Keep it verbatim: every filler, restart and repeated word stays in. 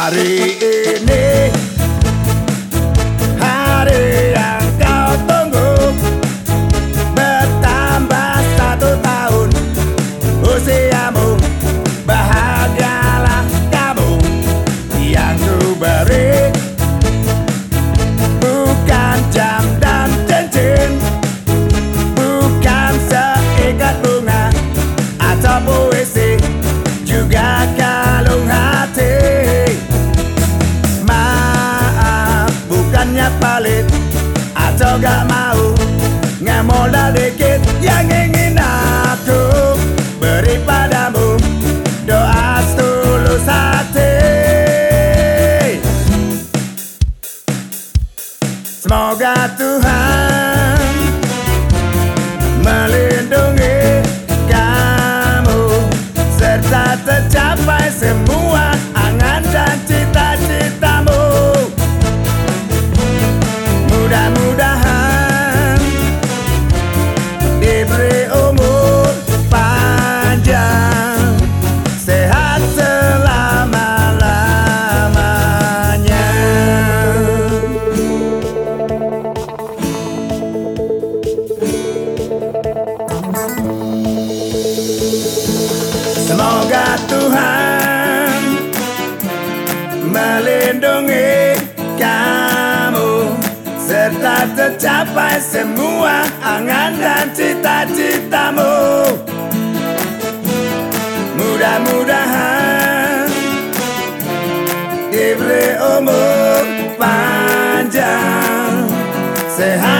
Hari ini hari yang kau tunggu, bertambah satu tahun usiamu. Bahagialah kamu yang ku beri, bukan jam dan cincin, bukan seikat bunga atau puisi, juga kalung hati. Maaf, bukannya pelit atau gak mau, ngemodal dikit yang ingin aku beri padamu, doa setulus hati. Semoga Tuhan melindungi kamu, serta tercapai semua angan dan cita-citamu. Mudah-mudahan diberi umur panjang, sehat selama-lamanya. Semoga Tuhan melindungi kamu, serta tercapai semua angan dan cita-citamu. Mudah-mudahan diberi umur panjang, sehat